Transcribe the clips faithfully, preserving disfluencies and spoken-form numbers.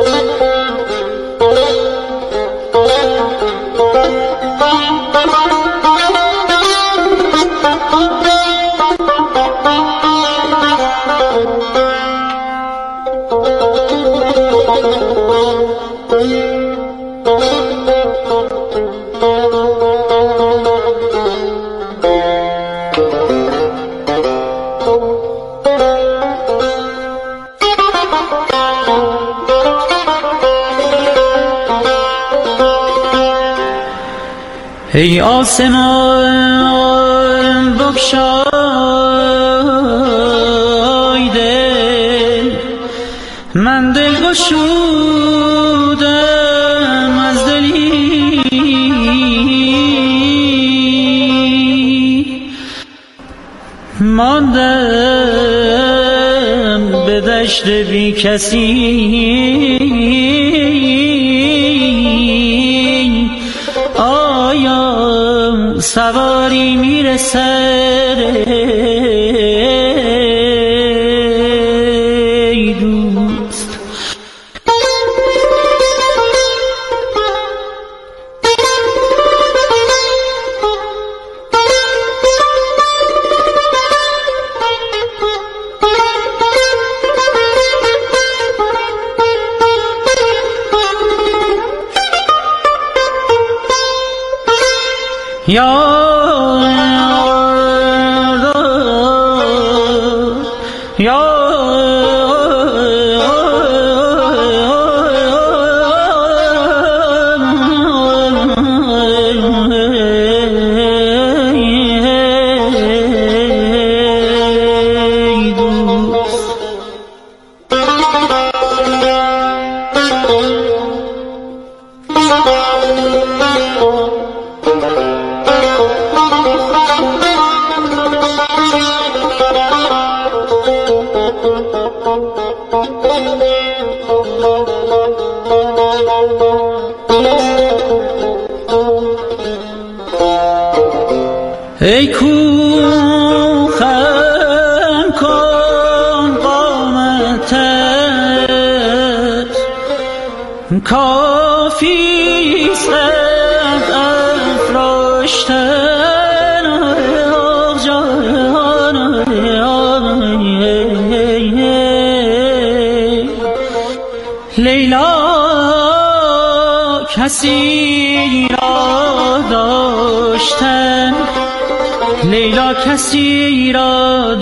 ای آسمان بگشای دل، من دل گشودم از دلی، ماندم به دشت بی کسی، سواری میرسه ای دوست. یا ای کوخم کن قامتت، کافیست قد افراشتن آق جان، لیلا کسی را داشتن، لیلا کسی را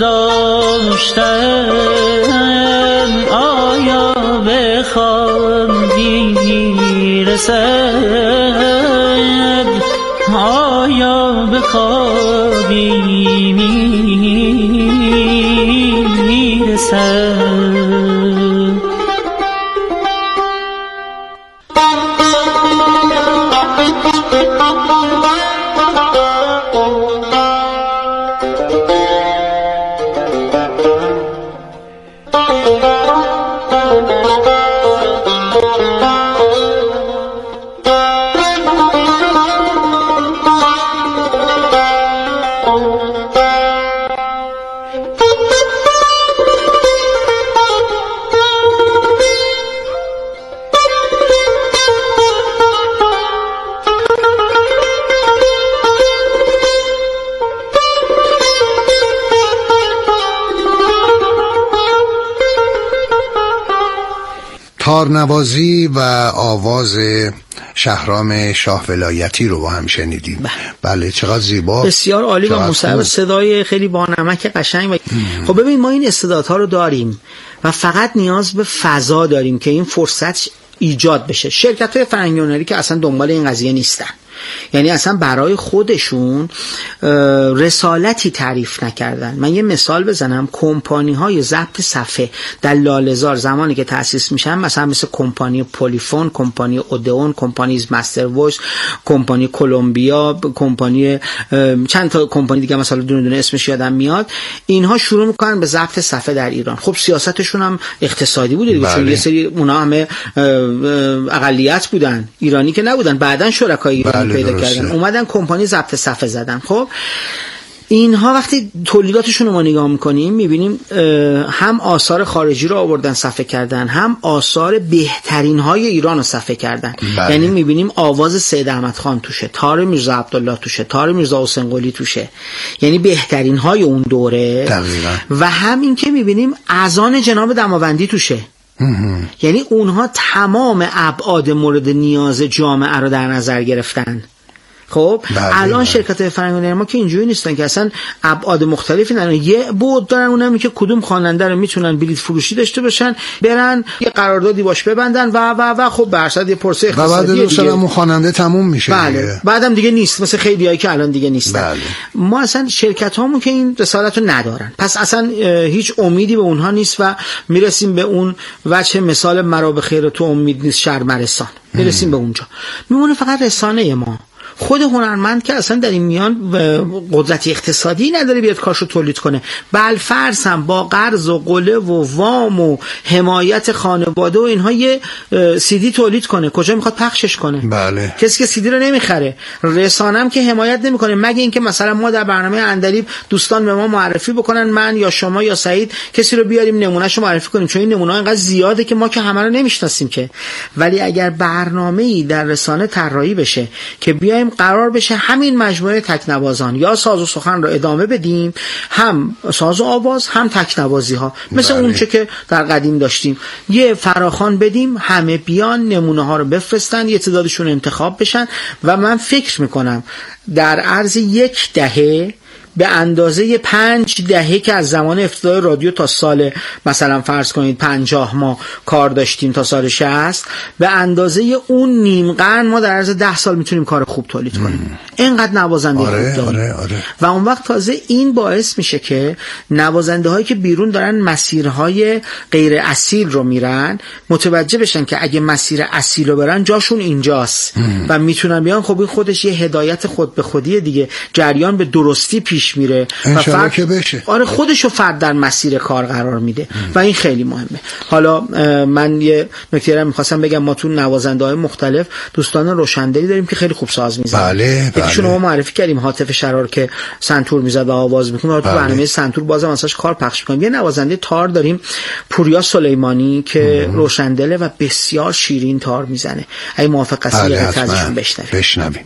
داشتن، آیا به خوابی رسد، آیا به خوابی میرسد. تارنوازی و آواز شهرام شاه ولایتی رو با هم شنیدیم. بله چقدر زیبا، بسیار عالی و مصاحب، صدای خیلی بانمک قشنگ. و خب ببین ما این استعدادها رو داریم و فقط نیاز به فضا داریم که این فرصت ایجاد بشه. شرکت‌های فرهنگی هنری که اصلا دنبال این قضیه نیستن، یعنی اصلا برای خودشون رسالتی تعریف نکردن. من یه مثال بزنم، کمپانی های ضبط صفحه در لاله‌زار زمانی که تأسیس میشن، مثلا مثل کمپانی پلیفون، کمپانی اودئون، کمپانی مستر وایس، کمپانی کلمبیا، کمپانی چند تا کمپانی دیگه مثلا دونه دونه اسمش یادم میاد، اینها شروع میکنن به ضبط صفحه در ایران. خب سیاستشون هم اقتصادی بوده دیگه، چون یه سری اونا همه اقلیت بودن، ایرانی که نبودن، بعدن شرکای ایرانی پیدا کردن، اومدن کمپانی ضبط صفحه زدن. خب اینها وقتی تولیداتشون رو ما نگاه میکنیم میبینیم هم آثار خارجی رو آوردن صفحه کردن، هم آثار بهترین های ایران رو صفحه کردن. بله. یعنی میبینیم آواز سید احمد خان توشه، تار میرزا عبدالله توشه، تار میرزا حسین قلی توشه، یعنی بهترین های اون دوره. دقیقا. و هم این که میبینیم اذان جناب دماوندی توشه. یعنی اونها تمام ابعاد مورد نیاز جامعه رو در نظر گرفتن. خب الان شرکت فرهنگ ما که اینجوری نیستن که اصلا ابعاد مختلفی ندارن، یه بود دارن، اونم که کدوم خواننده رو میتونن بلیط فروشی داشته باشن، برن یه قراردادی باش ببندن و و و خب برصد یه پرسه اقتصادی و بعد مثلا اون خواننده تموم میشه. بله. بعدم دیگه نیست، مثل خیلیایی که الان دیگه نیستن. بله. ما اصلا شرکت هامون که این رسالت رو ندارن، پس اصلا هیچ امیدی به اونها نیست و میرسیم به اون وجه مثال مرا به خیر تو امید نیست شرمرسان، میرسیم به اونجا، میمونه فقط رسانه ما. خود هنرمند که اصلا در این میان قدرت اقتصادی نداره بیاد کارشو تولید کنه، بل فرض هم با قرض و قله و وام و حمایت خانواده و اینها یه سیدی تولید کنه، کجا میخواد پخشش کنه؟ بله. کسی که سیدی رو نمیخره، رسانه هم که حمایت نمیکنه، مگه اینکه مثلا ما در برنامه عندلیب دوستان به ما معرفی بکنن، من یا شما یا سعید کسی رو بیاریم نمونهشو معرفی کنیم، چون این نمونه ها اینقدر زیاده که ما که همه رو نمیشناسیم که. ولی اگر برنامه‌ای در رسانه طراحی بشه که بیایم قرار بشه همین مجموعه تکنوازان یا ساز و سخن رو ادامه بدیم، هم ساز و آواز هم تکنوازی ها، مثل اون چه که در قدیم داشتیم، یه فراخوان بدیم، همه بیان نمونه ها رو بفرستن، یه تعدادشون انتخاب بشن و من فکر میکنم در عرض یک دهه به اندازه پنج دهه که از زمان افتتاح رادیو تا سال مثلا فرض کنید پنجاه ما کار داشتیم تا سال شصت، به اندازه اون نیم قرن ما در عرض ده سال میتونیم کار خوب تولید کنیم. اینقدر نوازنده آره، خوب داریم. آره، آره. و اون وقت تازه این باعث میشه که نوازنده هایی که بیرون دارن مسیرهای غیر اصیل رو میرن متوجه بشن که اگه مسیر اصیل رو برن جاشون اینجاست ام. و میتونن بیان. خب این خودش یه هدایت خود به خودی دیگه، جریان به درستی پیش میره و فرد که بشه. آره خودشو فرد در مسیر کار قرار میده ام. و این خیلی مهمه. حالا من یه نکته رو میخواستم بگم، ما تو نوازنده های مختلف دوستان روشندلی داریم که خیلی خوب ساز میزنن. بله بله. یکیشون ما معرفی کردیم، حاطف شرار که سنتور میزد و آواز میکنه. تو برنامه سنتور بازم واسش کار پخش میکنیم. یه نوازنده تار داریم پوریا سلیمانی که ام. روشندله و بسیار شیرین تار میزنه. اگه موافق هستی یه قطعه ازشون بشنویم. بشنویم.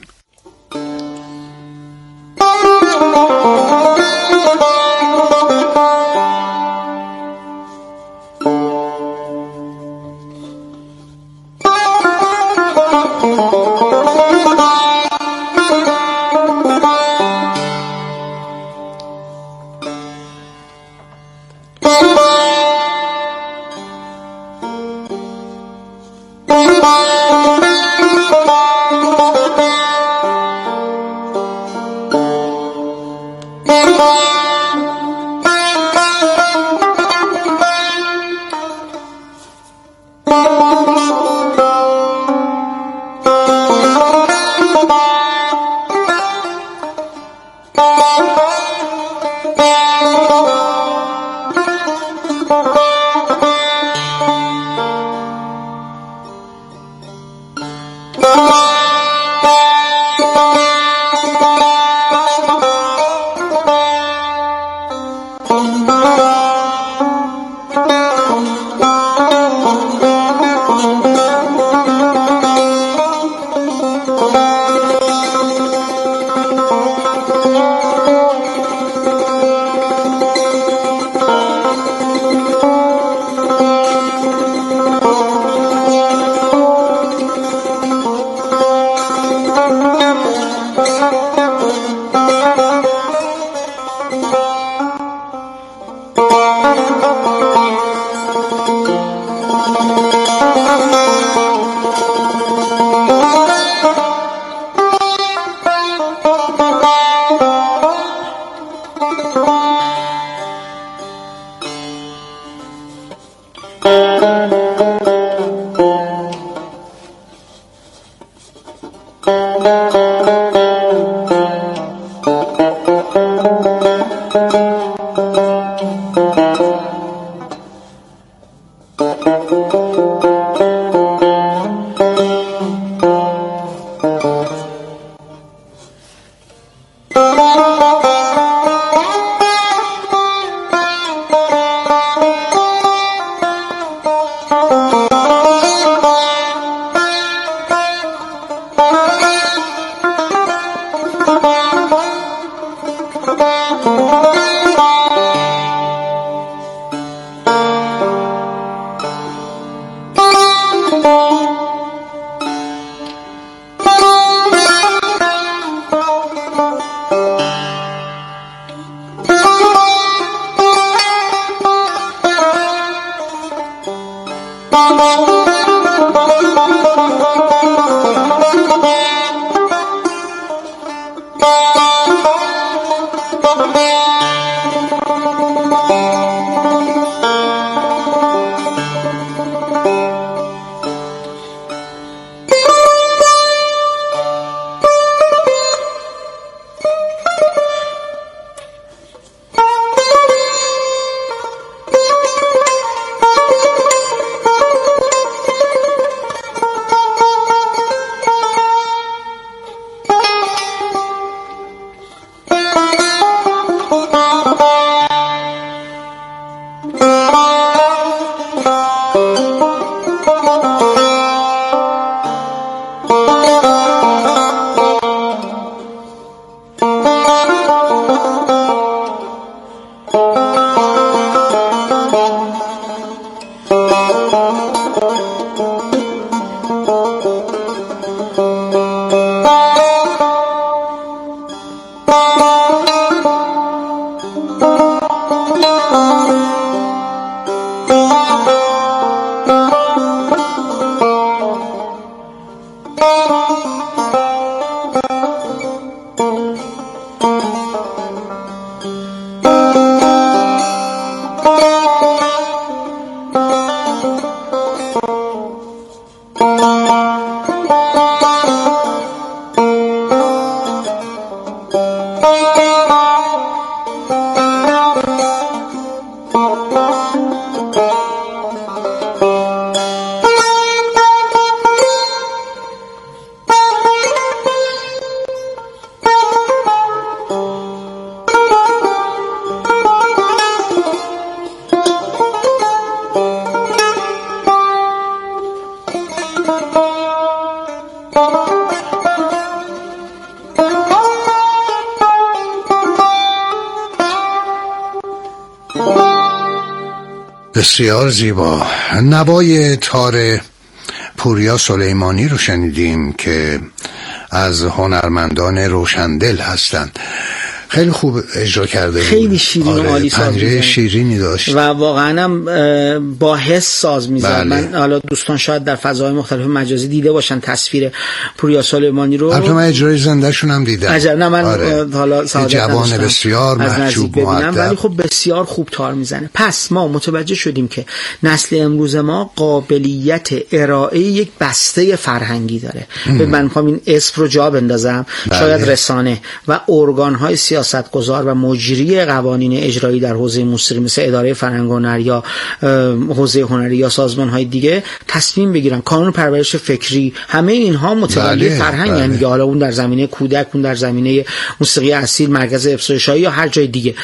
بسیار زیبا. نوای تار پوریا سلیمانی رو شنیدیم که از هنرمندان روشندل هستند. خیلی خوب اجرا کرده بود، خیلی شیرین و عالی ساز پنجه شیرینی داشت و واقعا هم با حس ساز میزد. بله. من حالا دوستان شاید در فضای مختلف مجازی دیده باشن تصویر پوریا سلیمانی رو. البته من اجرای زنده شون هم دیدم. عجب. نه من آره. حالا سعادت جوان بسیار محجوب مؤدب، ولی خب بسیار خوب تار میزنه. پس ما متوجه شدیم که نسل امروز ما قابلیت ارائه یک بسته فرهنگی داره. به من میخوام این اسم رو جا بندازم. بله. شاید رسانه و ارگان‌های سیاستگزار و مجری قوانین اجرایی در حوزه موسیقی مثل اداره فرهنگ و هنر یا حوزه هنری یا سازمان‌های دیگه تصمیم بگیرن. کانون پرورش فکری، همه اینها متولی بله، فرهنگ بله. هستند. حالا اون در زمینه کودک، اون در زمینه موسیقی اصیل، مرکز افزایش‌های یا هر جای دیگه.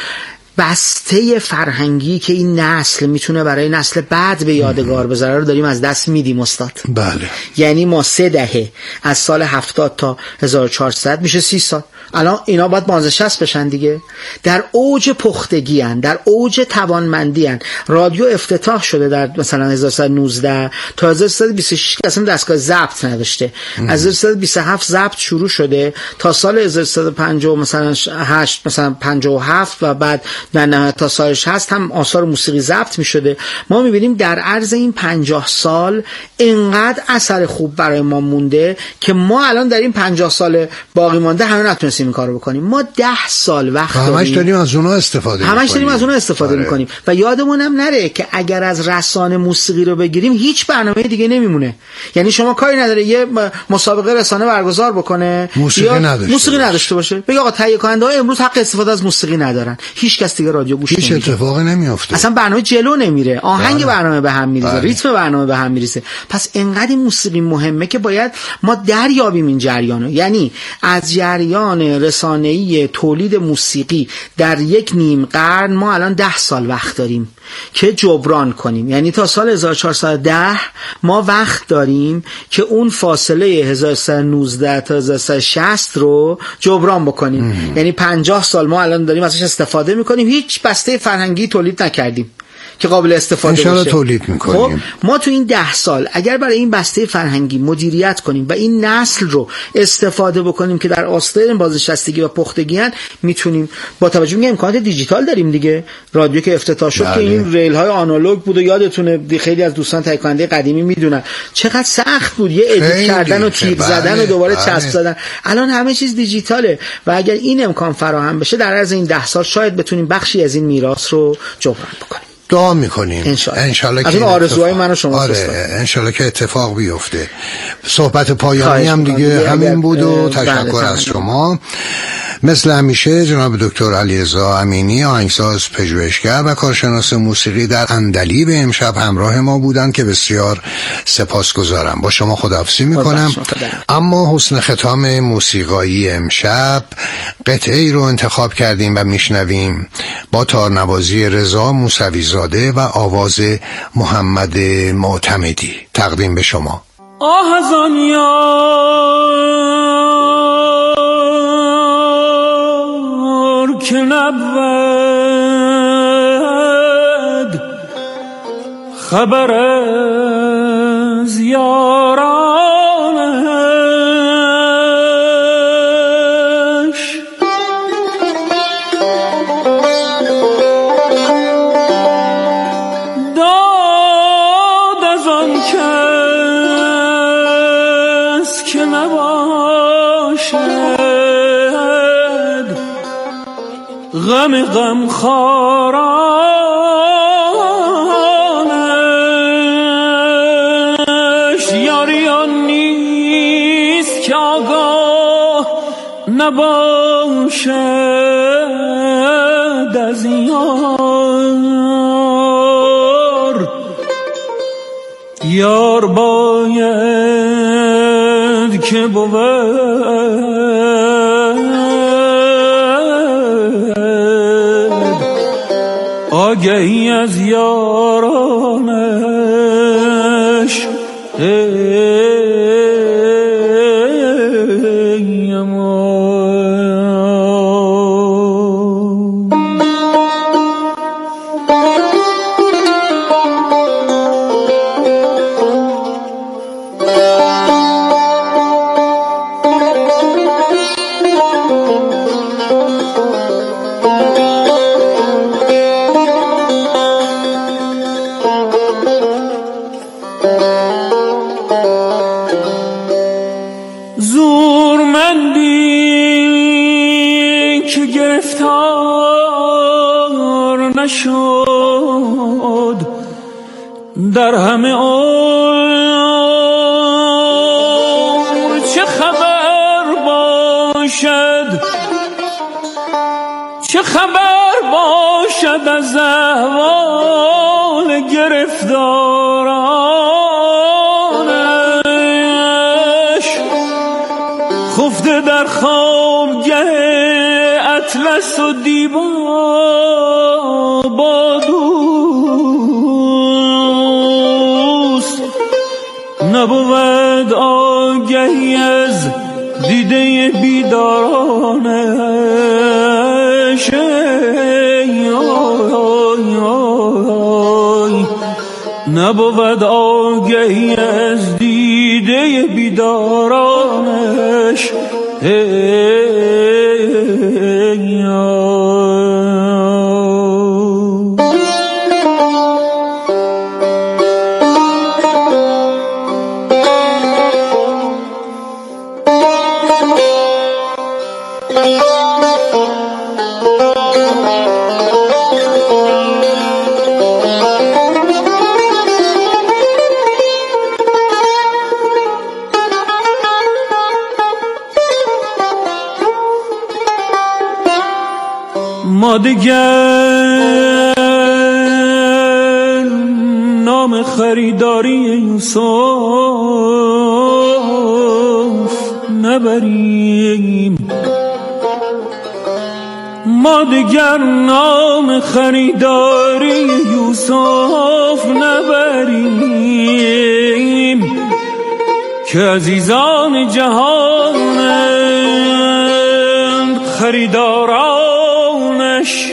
بسته فرهنگی که این نسل میتونه برای نسل بعد به یادگار بذاره رو داریم از دست میدیم استاد. بله. یعنی ما سه دهه از سال هفتاد تا هزار و چهارصد میشه سی سال. الان اینا باید پانزده شصت بشن دیگه. در اوج پختگی ان، در اوج توانمندی ان. رادیو افتتاح شده در مثلا هزار و سیصد و نوزده تا هزار و سیصد و بیست و شش که اصلا دستگاه ضبط نداشته. ام. از هزار و سیصد و بیست و هفت ضبط شروع شده تا سال هزار و سیصد و پنجاه مثلا هشت مثلا پنجاه و هفت و بعد در نهایت تا سال شصت هم آثار موسیقی ضبط می‌شده. ما می‌بینیم در عرض این پنجاه سال اینقدر اثر خوب برای ما مونده که ما الان در این پنجاه سال باقی مانده همه نتونستیم این کارو بکنیم. ما ده سال وقت داریم، همش داریم از اونها استفاده می‌کنیم. همش داریم از اونها استفاده آره. می‌کنیم و یادمون هم نره که اگر از رسانه موسیقی رو بگیریم هیچ برنامه دیگه نمیمونه. یعنی شما کاری نداره یه مسابقه رسانه برگزار بکنه موسیقی نداشته موسیقی نداشته باشه، بگه آقا تهیه کننده‌ها امروز حق استفاده از موسیقی ندارن، هیچ کس دیگه رادیو گوش هیچ اتفاقی نمیفته، اصلا برنامه جلو نمیره، آهنگ بله. برنامه به هم میریزه، بله. ریتم برنامه به هم میریزه. پس انقدر موسیقی مهمه که باید ما دریابیم این جریانو. یعنی از جریان رسانه‌ای تولید موسیقی در یک نیم قرن ما الان ده سال وقت داریم که جبران کنیم. یعنی تا سال هزار و چهارصد و ده ما وقت داریم که اون فاصله هزار و سیصد و نوزده تا هزار و سیصد و شصت رو جبران بکنیم. ام. یعنی پنجاه سال ما الان داریم ازش استفاده میکنیم، هیچ بسته فرهنگی تولید نکردیم که قابل استفاده باشه. انشالله تولید میکنیم. خب ما تو این ده سال اگر برای این بسته فرهنگی مدیریت کنیم و این نسل رو استفاده بکنیم که در آستین بازنشستگی و پختگی هن، میتونیم با توجه به امکانات دیجیتال داریم دیگه. رادیو که افتتاح شد بله. که این ریل های آنالوگ بود و یادتونه خیلی از دوستان تهیه کننده قدیمی میدونن چقدر سخت بود یه ادیت کردن و تیغ بله. زدن و دوباره بله. چسب زدن. الان همه چیز دیجیتاله و اگر این امکان فراهم بشه در عرض این ده سال شاید بتونیم بخشی از این میراث رو جبران بکنیم. دعا میکنیم انشالله از اون آرزوهای من و شما. آره انشالله که اتفاق بیفته. صحبت پایانی هم دیگه همین بود و تشکر از شما. مثل همیشه جناب دکتر علیرضا امینی آهنگساز پژوهشگر و کارشناس موسیقی در اندلیب امشب همراه ما بودند که بسیار سپاسگزارم. با شما خداحافظی میکنم. اما حسن ختام موسیقایی امشب قطعه‌ای رو انتخاب کردیم و میشنویم با تارنوازی رضا موسوی زاده و آواز محمد معتمدی. تقدیم به شما. آه از آن یار که نبود خبر از یارانش، داد از آن کس که نباشد غم غم خارانش. یاری آن نیست که آگاه نباشد از یار. یار باید که بود آگهی از یارانش. ای امان نشد در همه عمر چه خبر باشد چه خبر باشد از احوال گرفتارانش خفته در خوابگه اطلس و دیبا با دوست نبود آگهی از دیده بیدارانش نبود آگهی از دیده بیدارانش ما دیگر نام خریداری یوسف نبریم ما دیگر نام خریداری یوسف نبریم که عزیزان جهان خریدارانش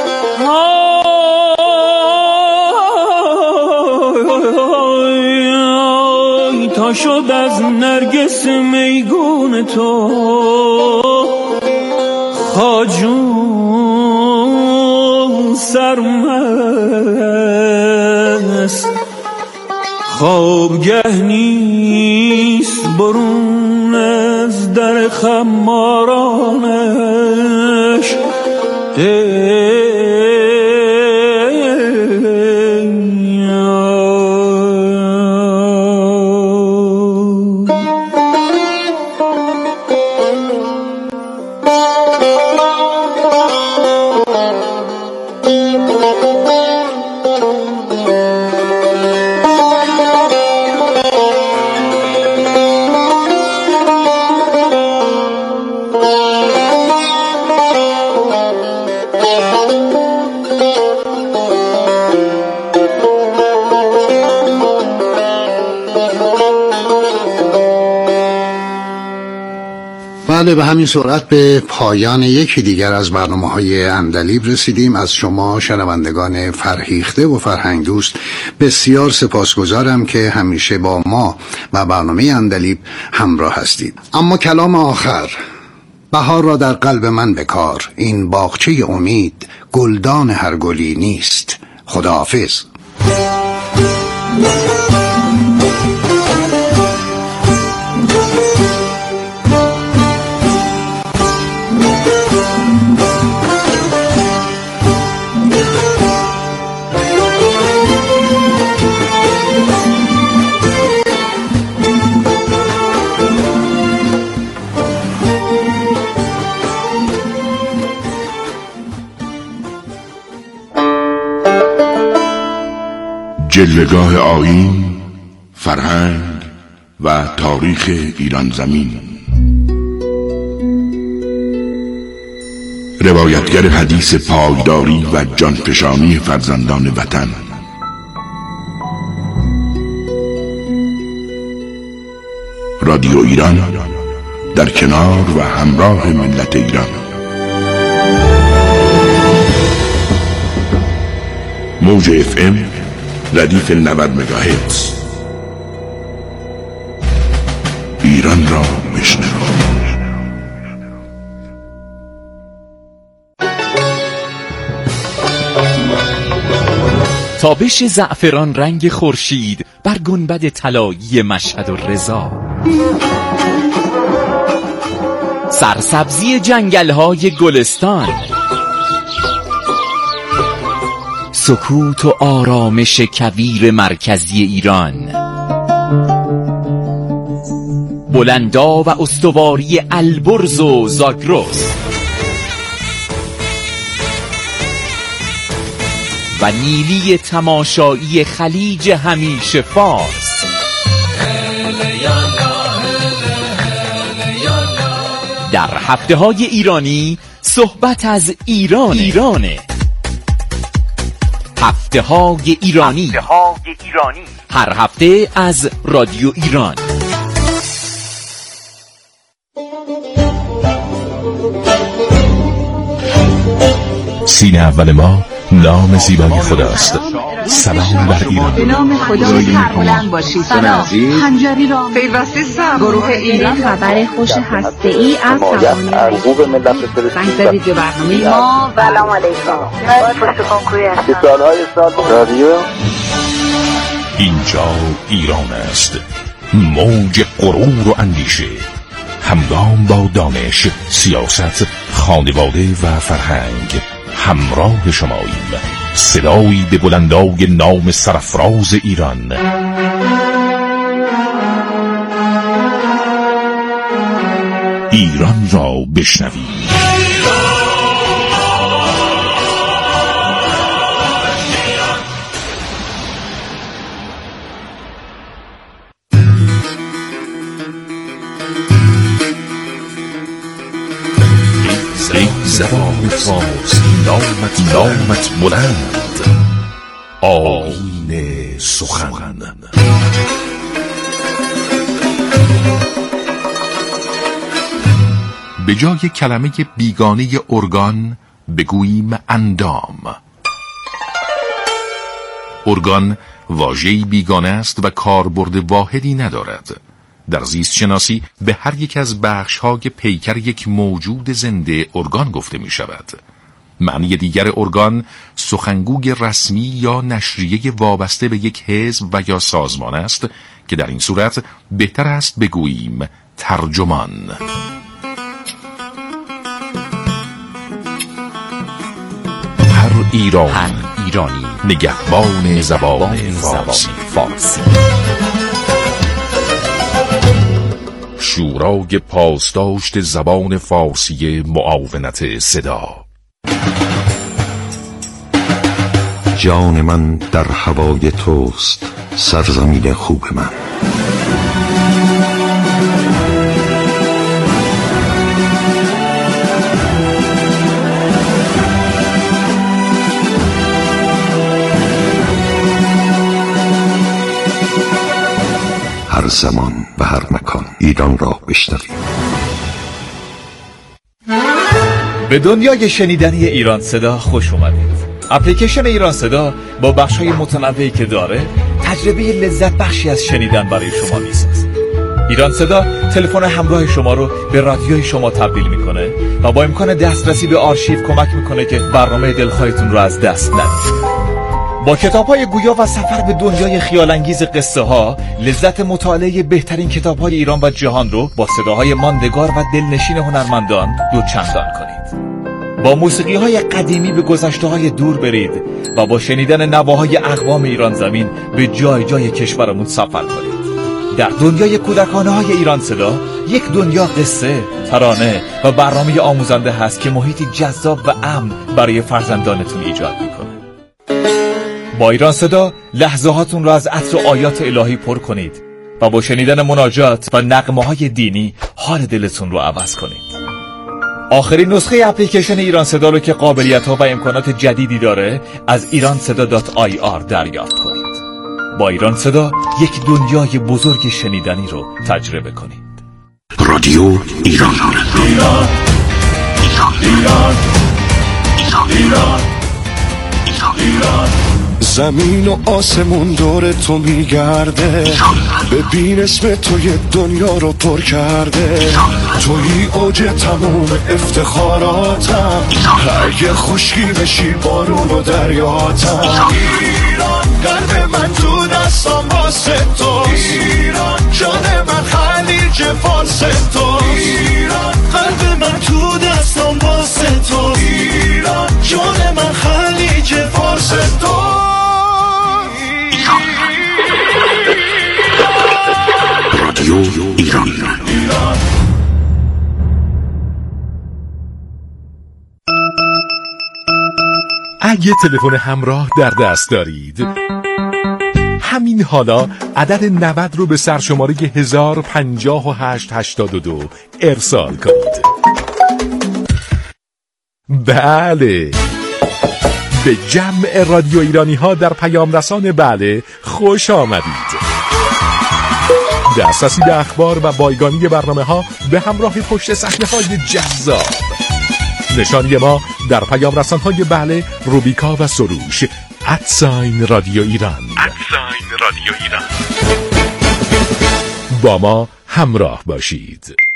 تا شد از نرگس میگون تو خواجون سرمست خوابگه نیست برون از در خمارانش بله، به همین سرعت به پایان یکی دیگر از برنامه‌های عندلیب رسیدیم. از شما شنوندگان فرهیخته و فرهنگ دوست بسیار سپاسگزارم که همیشه با ما و برنامه عندلیب همراه هستید. اما کلام آخر: بهار را در قلب من بکار، این باغچه امید گلدان هر گلی نیست. خداحافظ. جلوه‌گاه آیین، فرهنگ و تاریخ ایران زمین. روایتگر حدیث پایداری و جانفشانی فرزندان وطن. رادیو ایران در کنار و همراه ملت ایران. موج اف ام ردیف نود مگاهرتز. ایران را بشنو. تابش زعفران رنگ خورشید بر گنبد طلایی مشهد و رضا، سرسبزی جنگل‌های گلستان، سکوت و آرامش کویر مرکزی ایران، بلندا و استواری البرز و زاگرس و نیلی تماشایی خلیج همیشه فارس. در هفته های ایرانی صحبت از ایران ایرانه. هفته های ایرانی. هفته های ایرانی هر هفته از رادیو ایران. سینه اول ما نام زیبای خداست. سلام بر ایران. به نام خدا سربلند باشید. سلام. خنجری را پیوسته سر گروه ایران خبر خوش هسته‌ای از توانایی حقوق ملت فلسطین زنگ به برنامه ما. سلام علیکم. پشت کنکوری هستم. سالهای سال رادیو اینجا ایران است. موج غرور و اندیشه، همگام با دانش، سیاست، خانواده و فرهنگ همراه شماییم. صدایی به بلندای نام سرفراز ایران. ایران را بشنوید. زبان فارس نامت نامت بلند، آیین سخن. به جای کلمه بیگانه ارگان بگوییم اندام. ارگان واژه‌ای بیگانه است و کاربرد واحدی ندارد. در زیست شناسی به هر یک از بخش‌های پیکر یک موجود زنده ارگان گفته می شود. معنی دیگر ارگان سخنگوی رسمی یا نشریه وابسته به یک حزب و یا سازمان است که در این صورت بهتر است بگوییم ترجمان. هر ایران هر ایرانی نگهبان زبان فارسی. فارسی. شورای پاسداشت زبان فارسی معاونت صدا. جان من در هوای توست، سرزمین خوب من. هر زمان و هر مکان ایران را بشنویم. به دنیای شنیدنی ایران صدا خوش اومدید. اپلیکیشن ایران صدا با بخش‌های متنوعی که داره تجربه لذت بخشی از شنیدن برای شما میسازه. ایران صدا تلفن همراه شما رو به رادیوی شما تبدیل میکنه و با امکان دسترسی به آرشیو کمک میکنه که برنامه دلخواهتون رو از دست ندید. با کتاب‌های گویا و سفر به دنیای خیال‌انگیز قصه ها، لذت مطالعه بهترین کتاب‌های ایران و جهان رو با صداهای ماندگار و دلنشین هنرمندان دوچندان کنید. با موسیقی‌های قدیمی به گذشته‌های دور برید و با شنیدن نواهای اقوام ایران زمین به جای جای کشورمون سفر کنید. در دنیای کودکانه‌های ایران صدا، یک دنیا قصه، ترانه و برنامه آموزنده هست که محیطی جذاب و امن برای فرزندانتون ایجاد می‌کنه. با ایران صدا لحظه هاتون را از عطر و آیات الهی پر کنید و با شنیدن مناجات و نغمه های دینی حال دلتون رو عوض کنید. آخرین نسخه اپلیکیشن ایران صدا رو که قابلیت ها و امکانات جدیدی داره از ایران صدا دات آی آر دریافت کنید. با ایران صدا یک دنیای بزرگ شنیدنی رو تجربه کنید. رادیو ایران. ایران ایران ایران ایران ایران ایران. زمین و آسمون دور تو میگرده، ببین اسم تو یه دنیا رو پر کرده. توی اوج تموم افتخاراتم، اگه خشکی بشی بارون و دریاتم. ایران قلب من تو دستم واسه تو، ایران جان من خلیج فارس تو، ایران قلب من تو دستم واسه تو، ایران جان من خلیج فارس تو. اگه تلفن همراه در دست دارید، همین حالا عدد نود رو به سرشماره هزار و پنجاه و هشت هشتاد و دو ارسال کنید. بله، به جمع رادیو ایرانی ها در پیام رسان بله خوش آمدید. دسترسی به اخبار و بایگانی برنامه ها به همراه پشت صحنه های جذاب. نشانی ما در پیام رسان های بله، روبیکا و سروش ادساین رادیو ایران. ادساین رادیو ایران. با ما همراه باشید.